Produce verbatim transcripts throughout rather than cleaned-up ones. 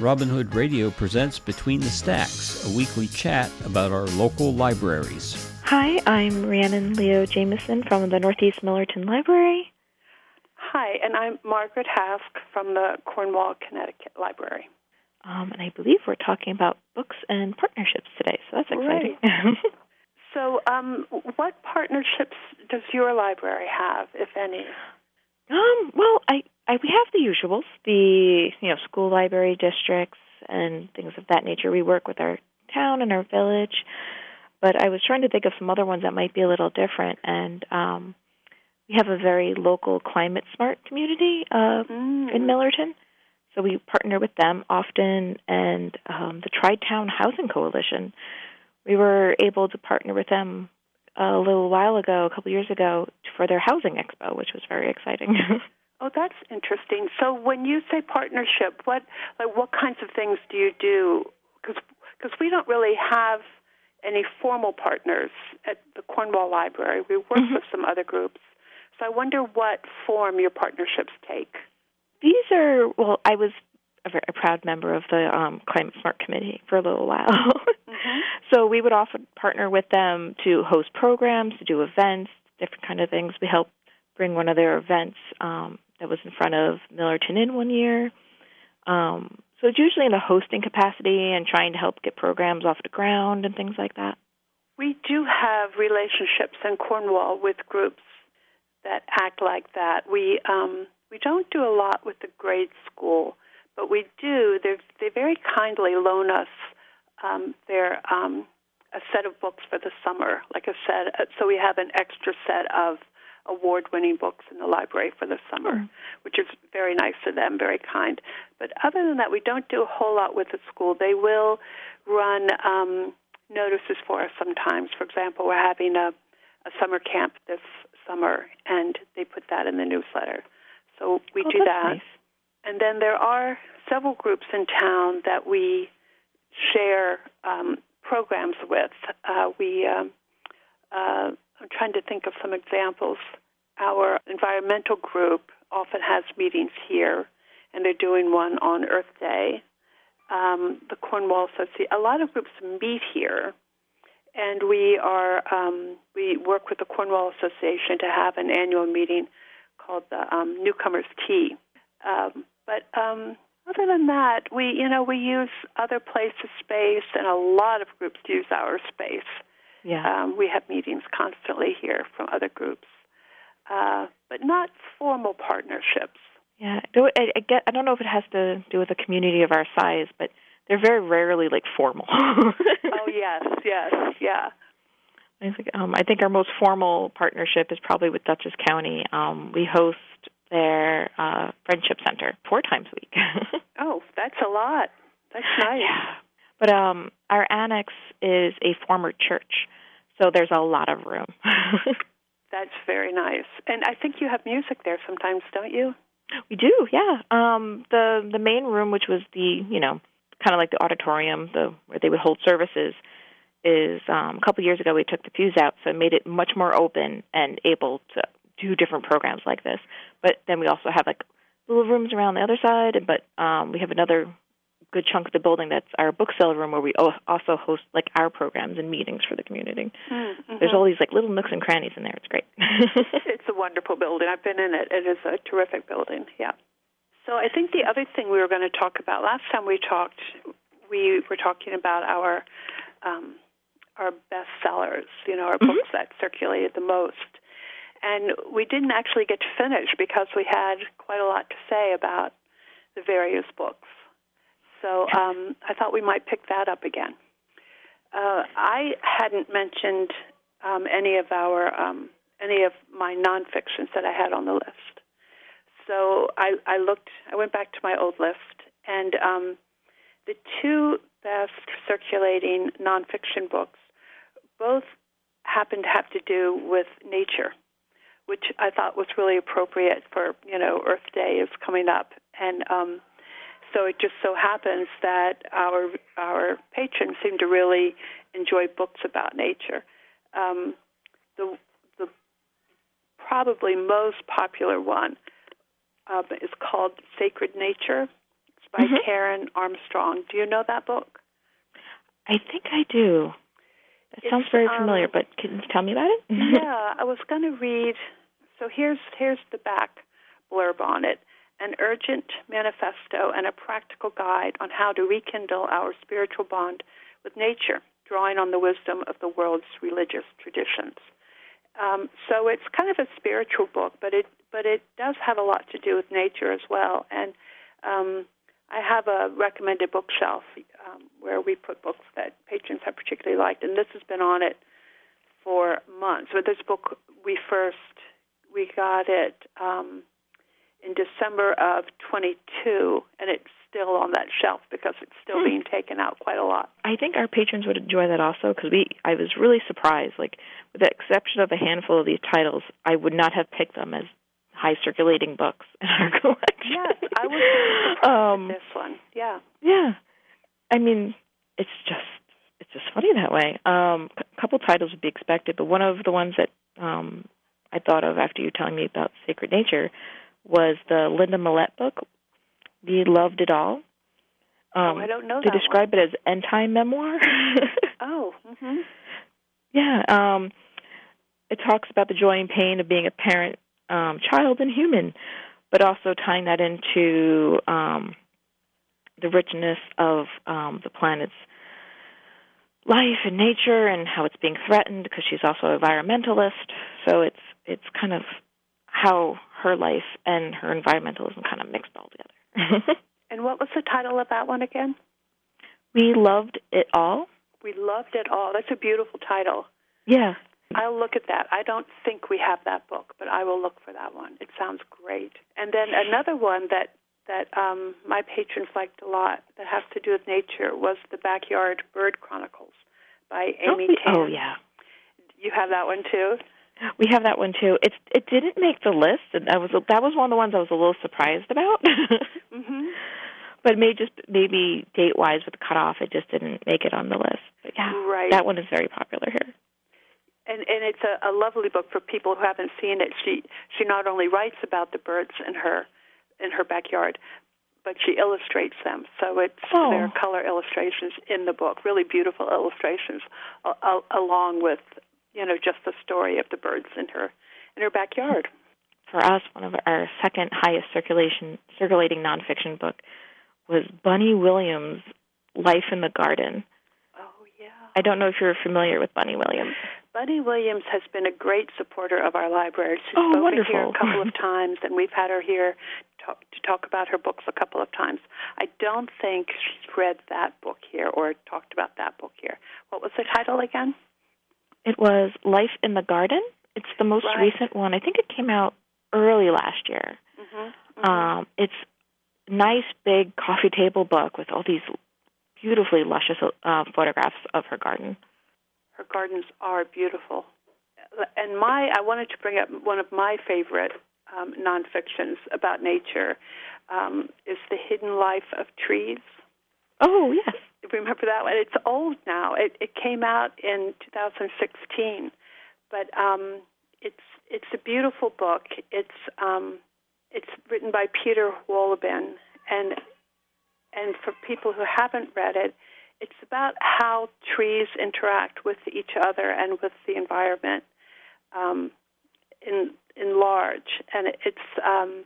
Robin Hood Radio presents Between the Stacks, a weekly chat about our local libraries. Hi, I'm Rhiannon Leo Jameson from the Northeast Millerton Library. Hi, and I'm Margaret Hask from the Cornwall, Connecticut Library. Um, and I believe we're talking about books and partnerships today, so that's exciting. Right. So um, what partnerships does your library have, if any? Um, well, I, I we have the usuals, the you know school library districts and things of that nature. We work with our town and our village, but I was trying to think of some other ones that might be a little different. And um, we have a very local climate smart community uh, mm. in Millerton, so we partner with them often. And um, the Tri-Town Housing Coalition, we were able to partner with them a little while ago, a couple years ago, for their housing expo, which was very exciting. Oh, that's interesting. So when you say partnership, what like what kinds of things do you do? Because because we don't really have any formal partners at the Cornwall Library. We work mm-hmm. with some other groups. So I wonder what form your partnerships take. These are, well, I was a, very, a proud member of the um, Climate Smart Committee for a little while. mm-hmm. So we would often partner with them to host programs, to do events, different kind of things. We helped bring one of their events um, that was in front of Millerton Inn one year. Um, so it's usually in a hosting capacity and trying to help get programs off the ground and things like that. We do have relationships in Cornwall with groups that act like that. We um, we don't do a lot with the grade school, but we do. They they very kindly loan us Um, their um, a set of books for the summer, like a set. So we have an extra set of award-winning books in the library for the summer, mm. which is very nice of them, very kind. But other than that, we don't do a whole lot with the school. They will run um, notices for us sometimes. For example, we're having a, a summer camp this summer, and they put that in the newsletter. So we oh, do that's that. Nice. And then there are several groups in town that we share um, programs with. Uh, we, um, uh, I'm trying to think of some examples. Our environmental group often has meetings here, and they're doing one on Earth Day. Um, the Cornwall Association, a lot of groups meet here, and we are um, we work with the Cornwall Association to have an annual meeting called the um, Newcomers Tea. Um, but um, Other than that, we, you know, we use other places' space, and a lot of groups use our space. Yeah. Um, we have meetings constantly here from other groups, uh, but not formal partnerships. Yeah, I, I get. I don't know if it has to do with a community of our size, but they're very rarely like formal. Oh yes, yes, yeah. I think um, I think our most formal partnership is probably with Dutchess County. Um, we host their uh, Friendship Center four times a week. Oh, that's a lot. That's nice. Yeah. But um, our annex is a former church, so there's a lot of room. That's very nice. And I think you have music there sometimes, don't you? We do, yeah. Um, the the main room, which was the, you know, kind of like the auditorium, the where they would hold services, is um, a couple years ago we took the pews out, so it made it much more open and able to do different programs like this. But then we also have like little rooms around the other side, but um, we have another good chunk of the building that's our book sale room where we also host like our programs and meetings for the community. Mm-hmm. There's all these like little nooks and crannies in there. It's great. It's a wonderful building. I've been in it. It is a terrific building, yeah. So I think the other thing we were going to talk about, last time we talked, we were talking about our um, our bestsellers, you know, our mm-hmm. books that circulated the most. And we didn't actually get to finish because we had quite a lot to say about the various books. So um, I thought we might pick that up again. Uh, I hadn't mentioned um, any of our um, any of my nonfictions that I had on the list. So I, I looked. I went back to my old list, and um, the two best circulating nonfiction books both happen to have to do with nature, which I thought was really appropriate for, you know, Earth Day is coming up. And um, so it just so happens that our our patrons seem to really enjoy books about nature. Um, the the probably most popular one um, is called Sacred Nature. It's by Mm-hmm. Karen Armstrong. Do you know that book? I think I do. That It's, sounds very um, familiar, but can you tell me about it? Yeah, I was going to read. So here's here's the back blurb on it: an urgent manifesto and a practical guide on how to rekindle our spiritual bond with nature, drawing on the wisdom of the world's religious traditions. Um, so it's kind of a spiritual book, but it but it does have a lot to do with nature as well. And um, I have a recommended bookshelf um, where we put books that patrons have particularly liked, and this has been on it for months. But this book, we first we got it um, in December of twenty-two, and it's still on that shelf because it's still hmm. being taken out quite a lot. I think our patrons would enjoy that also, because we I was really surprised. Like, with the exception of a handful of these titles, I would not have picked them as high circulating books in our collection. Yes, I was really surprised um, with this one. Yeah, yeah. I mean, it's just it's just funny that way. Um, a couple titles would be expected, but one of the ones that um, I thought of after you telling me about Sacred Nature was the Linda Millett book, We Loved It All. Um, oh, I don't know They that describe one. it as end-time memoir. oh, mm-hmm. Yeah. Um, it talks about the joy and pain of being a parent, um, child, and human, but also tying that into um, the richness of um, the planet's life and nature and how it's being threatened, because she's also an environmentalist. So it's it's kind of how her life and her environmentalism kind of mixed all together. And what was the title of that one again? We Loved It All. We Loved It All. That's a beautiful title. Yeah. I'll look at that. I don't think we have that book, but I will look for that one. It sounds great. And then another one that, that um, my patrons liked a lot that has to do with nature was The Backyard Bird Chronicles by Amy oh, Tan. Oh, yeah. You have that one, too? We have that one, too. It's, it didn't make the list, and I was, that was one of the ones I was a little surprised about. Mm-hmm. But maybe just maybe date-wise with the cutoff, it just didn't make it on the list. But yeah, right. That one is very popular here. And and it's a, a lovely book for people who haven't seen it. She she not only writes about the birds in her in her backyard, but she illustrates them. So it's oh. there are color illustrations in the book, really beautiful illustrations, uh, uh, along with you know just the story of the birds in her in her backyard. For us, one of our second highest circulation circulating nonfiction book was Bunny Williams' Life in the Garden. Oh, yeah. I don't know if you're familiar with Bunny Williams. Bunny Williams has been a great supporter of our library. She's oh, spoken wonderful. here a couple of times, and we've had her here talk, to talk about her books a couple of times. I don't think she's read that book here or talked about that book here. What was the title again? It was Life in the Garden. It's the most right. recent one. I think it came out early last year. Mm-hmm. Mm-hmm. Um, it's a nice, big coffee table book with all these beautifully luscious uh, photographs of her garden. Her gardens are beautiful. And my, I wanted to bring up one of my favorite um, nonfictions about nature um, is The Hidden Life of Trees. Oh, yes. Remember that one? It's old now. It, it came out in two thousand sixteen. But um, it's it's a beautiful book. It's um, it's written by Peter Wohlleben, and and for people who haven't read it, it's about how trees interact with each other and with the environment um, in in large. And it's um,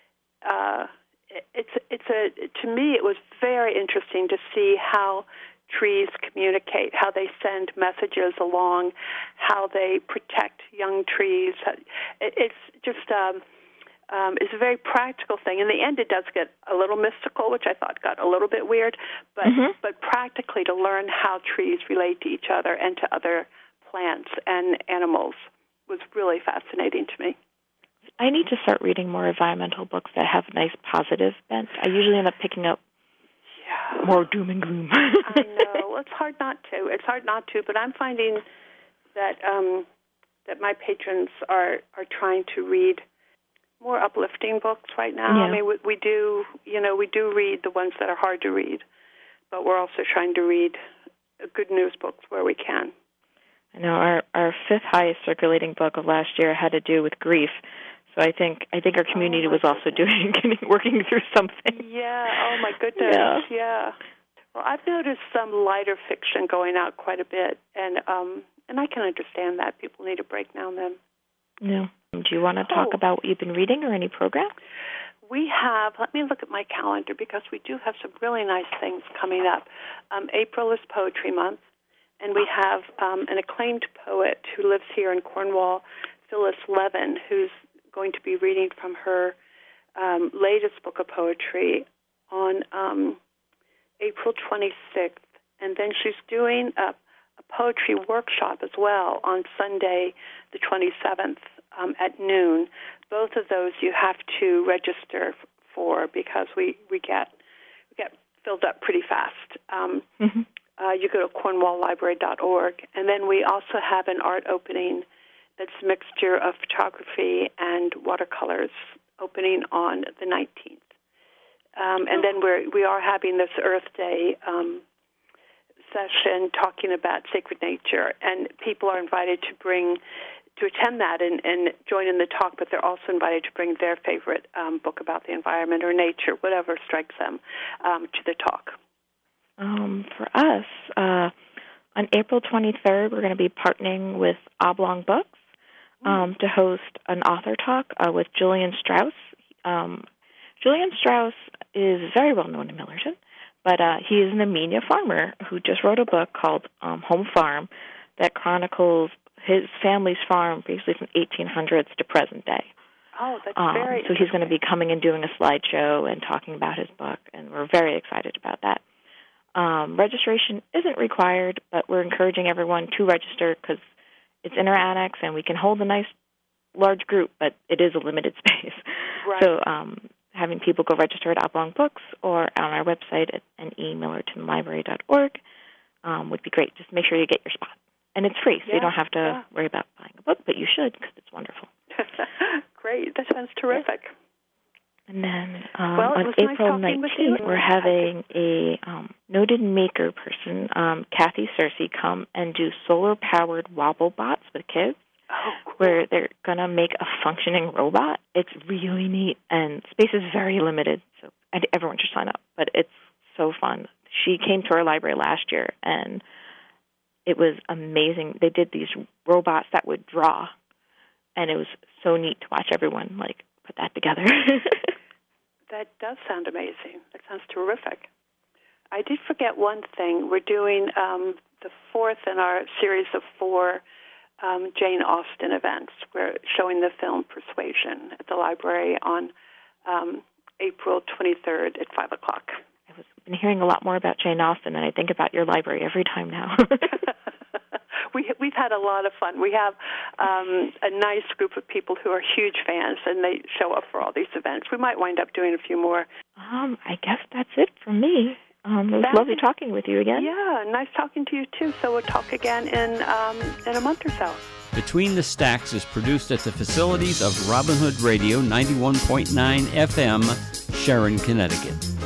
uh, it's it's a to me it was very interesting to see how trees communicate, how they send messages along, how they protect young trees. It's just um, um, it's a very practical thing. In the end, it does get a little mystical, which I thought got a little bit weird, but mm-hmm. but practically to learn how trees relate to each other and to other plants and animals was really fascinating to me. I need to start reading more environmental books that have a nice positive bent. I usually end up picking up Yeah. more doom and gloom. I know. Well, it's hard not to. It's hard not to, but I'm finding that um, that my patrons are, are trying to read more uplifting books right now. Yeah. I mean, we, we do, you know, we do read the ones that are hard to read, but we're also trying to read good news books where we can. I know our, our fifth highest circulating book of last year had to do with grief. So I think I think our community oh was also doing working through something. Yeah. Oh my goodness. Yeah. yeah. Well, I've noticed some lighter fiction going out quite a bit, and um, and I can understand that people need a break now and then. Yeah. Do you want to talk oh. about what you've been reading or any program? We have. Let me look at my calendar because we do have some really nice things coming up. Um, April is Poetry Month, and we have um, an acclaimed poet who lives here in Cornwall, Phyllis Levin, who's going to be reading from her um, latest book of poetry on um, April twenty-sixth. And then she's doing a, a poetry workshop as well on Sunday, the twenty-seventh, um, at noon. Both of those you have to register for because we, we get we get filled up pretty fast. Um, mm-hmm. uh, you go to cornwall library dot org. And then we also have an art opening that's a mixture of photography and watercolors opening on the nineteenth. Um, and then we're, we are having this Earth Day um, session talking about sacred nature, and people are invited to bring, to attend that and, and join in the talk, but they're also invited to bring their favorite um, book about the environment or nature, whatever strikes them, um, to the talk. Um, for us, uh, on April twenty-third, we're going to be partnering with Oblong Books um, to host an author talk uh, with Julian Strauss. Um, Julian Strauss is very well known in Millerton, but uh, he is an Amenia farmer who just wrote a book called um, Home Farm that chronicles his family's farm basically from eighteen hundreds to present day. Oh, that's um, very So he's going to be coming and doing a slideshow and talking about his book, and we're very excited about that. Um, registration isn't required, but we're encouraging everyone to register because it's in our annex and we can hold a nice large group, but it is a limited space. Right. So um, having people go register at Oblong Books or on our website at n e millerton library dot org um, would be great. Just make sure you get your spot. And it's free, so yeah, you don't have to yeah. worry about buying a book, but you should because it's wonderful. Great. That sounds terrific. And then um, well, on April nice nineteenth, we're having a um, noted maker person, um, Kathy Searcy, come and do solar-powered wobble bots with kids, oh, cool. where they're going to make a functioning robot. It's really neat, and space is very limited, so everyone should sign up. But it's so fun. She came to our library last year, and it was amazing. They did these robots that would draw, and it was so neat to watch everyone, like, put that together. That does sound amazing. That sounds terrific. I did forget one thing. We're doing um, the fourth in our series of four um, Jane Austen events. We're showing the film Persuasion at the library on um, April twenty-third at five o'clock. I've been hearing a lot more about Jane Austen, and I think about your library every time now. we, we've had a lot of fun. We have um, a nice group of people who are huge fans, and they show up for all these events. We might wind up doing a few more. Um, I guess that's it from me. Um, it was that, lovely talking with you again. Yeah, nice talking to you, too. So we'll talk again in um, in a month or so. Between the Stacks is produced at the facilities of Robin Hood Radio ninety-one point nine F M, Sharon, Connecticut.